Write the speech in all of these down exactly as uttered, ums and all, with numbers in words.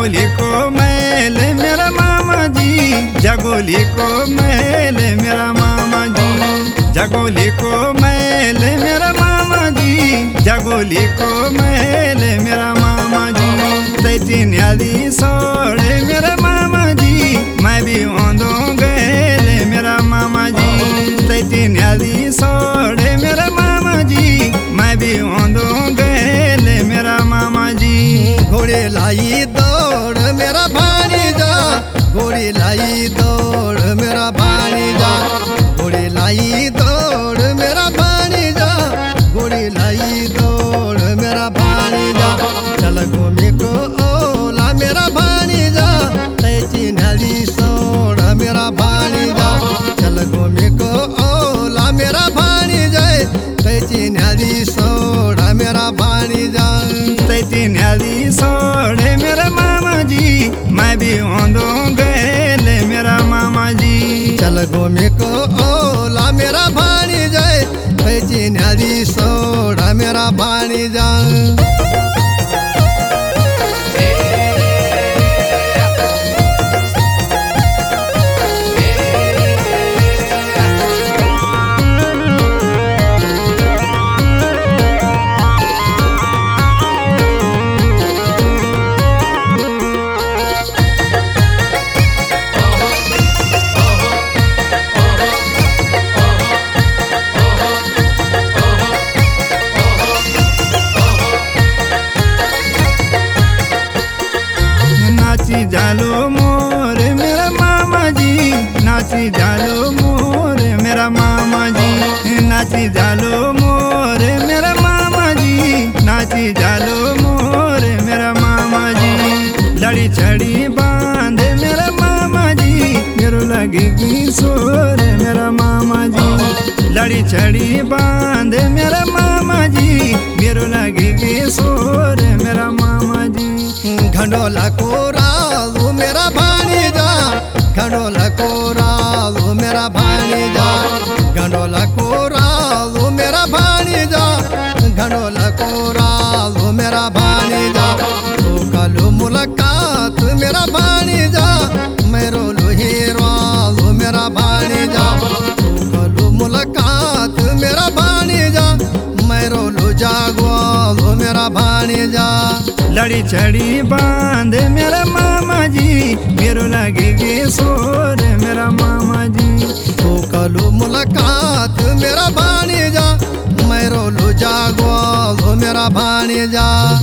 जगोली को मैल मेरा मामा जी, जगोली को मैल मेरा मामा जी, जगोली को मैल मेरा मामा जी, जगोली को मैल मेरा मामा जी। तैतीन यादी सोड़े मेरा मामा जी, मैं भी ओंदो गैल मेरा मामा जी। तैतीन यादी सोड़े मेरा मामा जी, मैं भी ओंदो गैल मेरा मामा जी। घोड़े लाई दौड़ मेरा भानी जा, घोड़ी लाई दौड़ मेरा भानी जा, घोड़ी लाई दौड़ मेरा भानी जा, घोड़ी लाई दौड़ मेरा भानी जा। चल घूमे को ओला मेरा भानी जा, तैची नली सोड़ मेरा भानी जा। चल घूमे को ओला मेरा भानी जाए, तैची नली सोड़ मेरा भानी जा। तैतीन यादी सोड़े मेरा मामा जी, मैं भी ओंदो गैल मेरा मामा जी। चल घूमे को ओला मेरा भानी जाए, तैची नदी सोड़ा मेरा भानी जा। नाची जालो मोर मेरा मामा जी, नाची जालो मोर मेरा मामा जी, नाची जालो मोर मेरा मामा जी, नाची जालो मोर मेरा मामा जी। लड़ी छड़ी बांध मेरा मामा जी, मेरो लगेगी सोर मेरा मामा जी। लड़ी छड़ी बांध मेरा मामा जी, मेरो लगेगी सोर मेरा मामा जी। घंडोला को राजू मेरा भानी जा, घंडोला को राजू मेरा भानी जा, घंडोला को राजू मेरा भानी जा, घंडोला को राजू मेरा भानी जा। तो कलो मुलाकात मेरा भानी जा, मेरो लोहीराजू मेरा भानी जा। तो कलो मुलाकात मेरा भानी जा, मेरो लो जागवाजू मेरा भानी जा। लड़ी छड़ी बांध मेरा मामा जी, मेरो लगेगी सोर मेरा मामा जी। तो कलो मुलाकात मेरा भानी जा, मेरो लो जागवाजू मेरा भानी जा।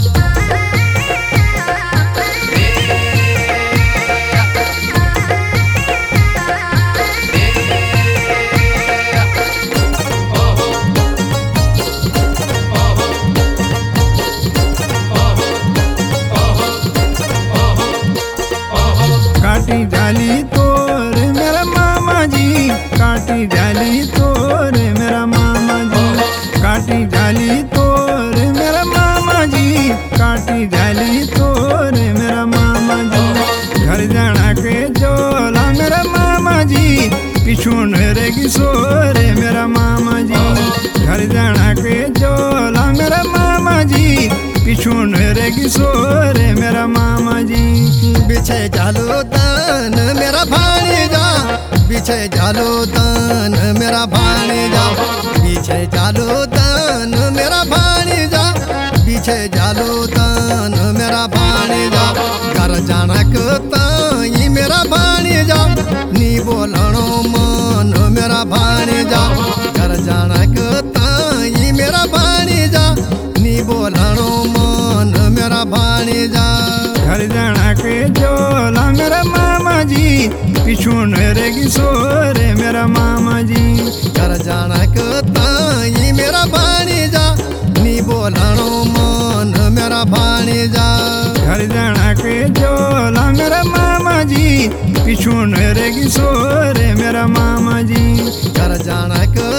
काटी जाली तोर मेरा मामा जी, काटी जाली तोर मेरा मामा जी, काटी जाली तोर मेरा मामा जी, काटी जाली तोर मेरा मामा जी। घर जाना के जोला मेरा मामा जी, पिछून रेगी सोर मेरा मामा जी। घर जाना के जोला मेरा मामा जी, पिछून रेगी सोर मेरा मामा जी। बिछे जालो तन मेरा भानी जा, बिछे जालो तन मेरा भानी जा, बिछे जालो तन मेरा भानी जा, बिछे जालो तन मेरा भानी जा। घर जाना कताई मेरा भानी जा, नी बोलनो मन मेरा भानी जा। घर जाना कताई मेरा भानी जा, नी बोलनो मन मेरा भानी जा। घर जाना के जोला मेरा मामा जी, पिछून रेगी सोर मेरा मामा जी। घर जाना कताई मेरा भानी जा, नी बोलनो मन मेरा भानी जा। घर जाना के जोला मेरा मामा जी, पिछून रेगी सोर मेरा मामा जी। घर जाना